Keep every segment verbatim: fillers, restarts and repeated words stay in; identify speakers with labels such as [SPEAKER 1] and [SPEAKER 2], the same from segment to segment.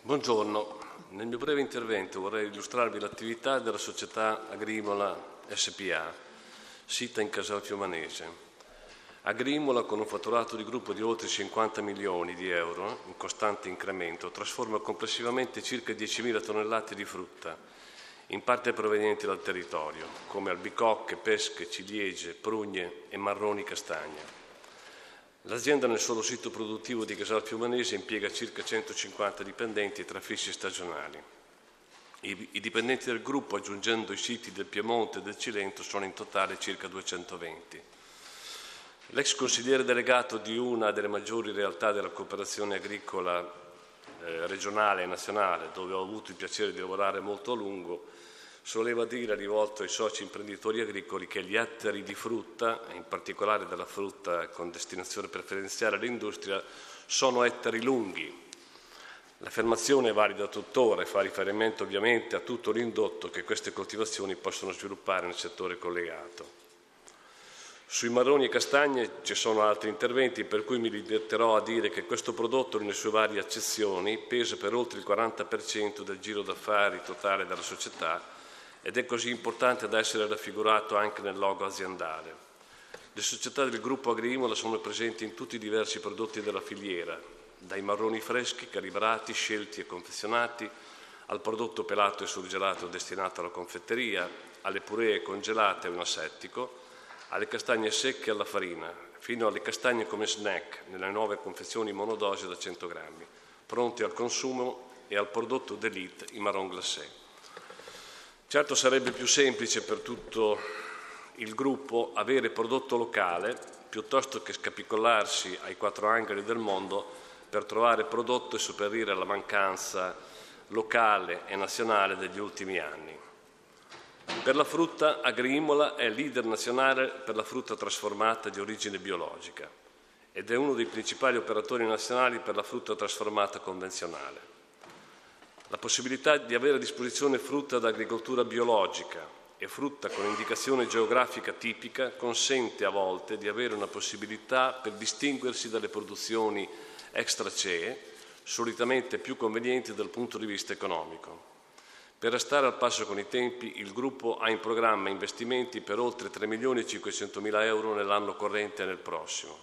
[SPEAKER 1] Buongiorno, nel mio breve intervento vorrei illustrarvi l'attività della società Agrimola S P A, sita in Casal Fiumanese. Agrimola, con un fatturato di gruppo di oltre cinquanta milioni di euro, in costante incremento, trasforma complessivamente circa diecimila tonnellate di frutta, in parte provenienti dal territorio, come albicocche, pesche, ciliegie, prugne e marroni castagna. L'azienda nel solo sito produttivo di Casal Fiumanese impiega circa centocinquanta dipendenti tra fissi e stagionali. I, I dipendenti del gruppo, aggiungendo i siti del Piemonte e del Cilento, sono in totale circa duecentoventi. L'ex consigliere delegato di una delle maggiori realtà della cooperazione agricola eh, regionale e nazionale, dove ho avuto il piacere di lavorare molto a lungo, soleva dire, rivolto ai soci imprenditori agricoli, che gli ettari di frutta, in particolare della frutta con destinazione preferenziale all'industria, sono ettari lunghi. L'affermazione è valida tuttora e fa riferimento ovviamente a tutto l'indotto che queste coltivazioni possono sviluppare nel settore collegato. Sui marroni e castagne ci sono altri interventi, per cui mi limiterò a dire che questo prodotto, nelle sue varie accezioni, pesa per oltre il quaranta per cento del giro d'affari totale della società ed è così importante da essere raffigurato anche nel logo aziendale. Le società del gruppo Agrimola sono presenti in tutti i diversi prodotti della filiera, dai marroni freschi, calibrati, scelti e confezionati, al prodotto pelato e surgelato destinato alla confetteria, alle puree congelate e un asettico, alle castagne secche e alla farina, fino alle castagne come snack nelle nuove confezioni monodose da cento grammi, pronti al consumo, e al prodotto d'élite, i marron glacé. Certo sarebbe più semplice per tutto il gruppo avere prodotto locale piuttosto che scapicolarsi ai quattro angoli del mondo per trovare prodotto e sopperire alla mancanza locale e nazionale degli ultimi anni. Per la frutta, Agrimola è leader nazionale per la frutta trasformata di origine biologica ed è uno dei principali operatori nazionali per la frutta trasformata convenzionale. La possibilità di avere a disposizione frutta da agricoltura biologica e frutta con indicazione geografica tipica consente a volte di avere una possibilità per distinguersi dalle produzioni extra C E, solitamente più convenienti dal punto di vista economico. Per restare al passo con i tempi, il gruppo ha in programma investimenti per oltre tre milioni e cinquecentomila euro nell'anno corrente e nel prossimo.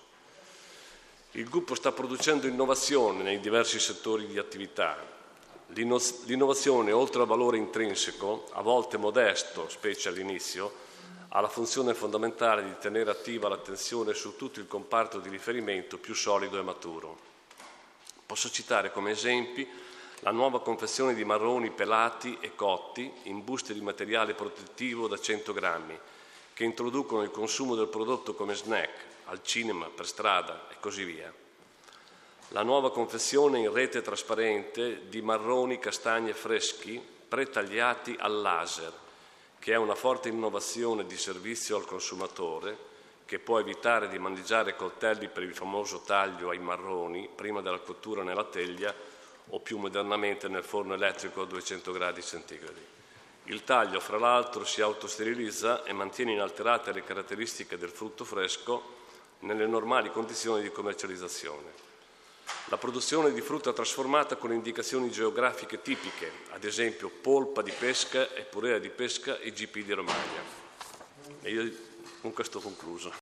[SPEAKER 1] Il gruppo sta producendo innovazione nei diversi settori di attività. L'innovazione, oltre al valore intrinseco, a volte modesto, specie all'inizio, ha la funzione fondamentale di tenere attiva l'attenzione su tutto il comparto di riferimento più solido e maturo. Posso citare come esempi la nuova confezione di marroni pelati e cotti in buste di materiale protettivo da cento grammi, che introducono il consumo del prodotto come snack, al cinema, per strada e così via. La nuova confezione in rete trasparente di marroni castagne freschi pretagliati al laser, che è una forte innovazione di servizio al consumatore che può evitare di mangiare coltelli per il famoso taglio ai marroni prima della cottura nella teglia o più modernamente nel forno elettrico a duecento gradi centigradi. Il taglio, fra l'altro, si autosterilizza e mantiene inalterate le caratteristiche del frutto fresco nelle normali condizioni di commercializzazione. La produzione di frutta trasformata con indicazioni geografiche tipiche, ad esempio polpa di pesca e purea di pesca e G P di Romagna. E io con questo ho concluso.